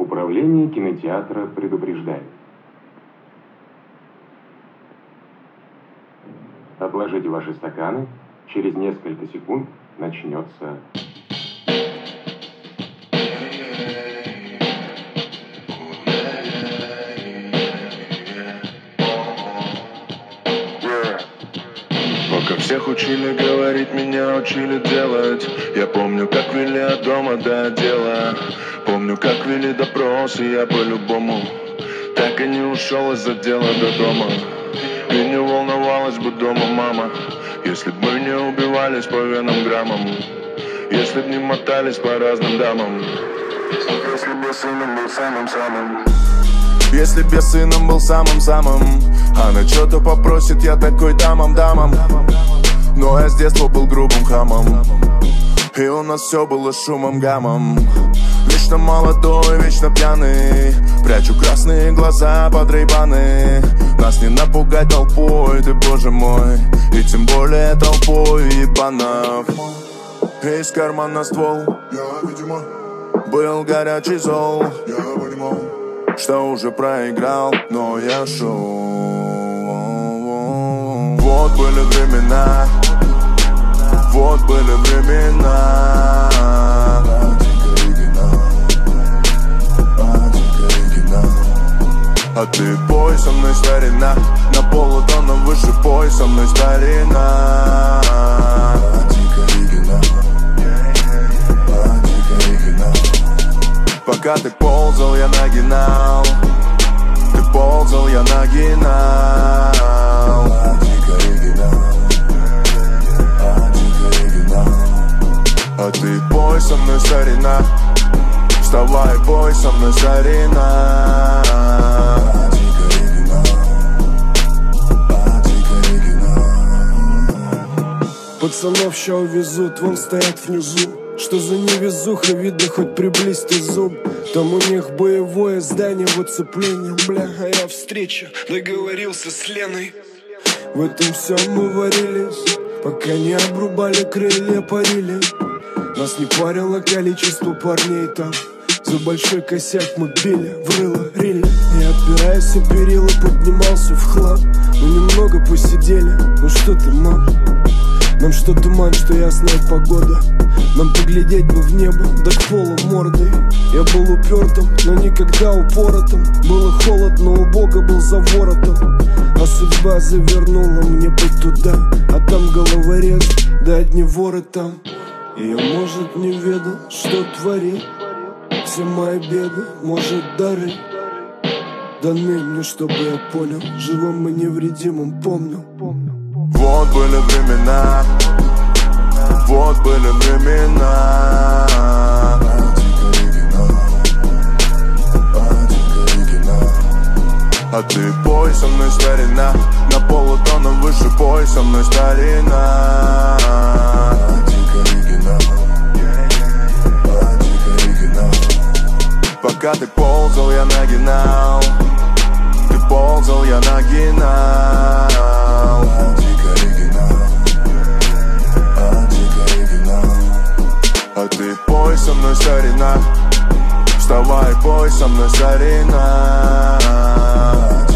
Управление кинотеатра предупреждает. Отложите ваши стаканы. Через несколько секунд начнется... Пока всех учили говорить, меня учили делать. Я помню, как вели от дома до отдела. Помню, как вели допросы, я по-любому так и не ушел из отдела до дома. И не волновалась бы дома мама, если бы мы не убивались по венам граммам, если б не мотались по разным дамам. Если бы сыном был самым-самым. Если б я сыном был самым-самым, она что-то попросит, я такой дамам. Но я с детства был грубым хамом, и у нас все было шумом, гамом. Вечно молодой, вечно пьяный, прячу красные глаза под рейбаны. Нас не напугать толпой, ты боже мой, и тем более толпой ебанов. Из кармана ствол, я, видимо, был горячий зол. Я понимал, что уже проиграл, но я шел. Вот были времена, вот были времена. А ты пой со мной, старина, на полутона выше пой со мной, старина. Пока ты ползал, я нагинал. Ты ползал, я нагинал. А ты пой со мной, старина. Вставай, пой со мной, старина. Пацанов ща увезут, вон стоят внизу. Что за невезуха, видно, хоть приблизь ты зуб. Там у них боевое здание в оцеплении. Бля, а я встреча, договорился с Леной. В этом всем мы варились, пока не обрубали крылья, парили. Нас не парило количество парней там. За большой косяк мы били, в рыло рили. Я, опираясь о перила, поднимался в хлам. Мы немного посидели, ну что ты, мам? Нам что туман, что ясная погода. Нам поглядеть бы в небо, да к полу мордой. Я был упертым, но никогда упоротым. Было холодно, у Бога был за воротом. А судьба завернула мне путь туда. А там головорез, да одни воры там. И я, может, не ведал, что творил. Все мои беды, может, дары даны мне, чтобы я понял, живым и невредимым помню. Вот были времена, вот были времена. А ты пой со мной, старина, на полутона выше пой со мной, старина. Пока ты ползал, я нагинал. Ты ползал, я нагинал. А ты пой со мной, старина. Вставай, пой со мной, старина.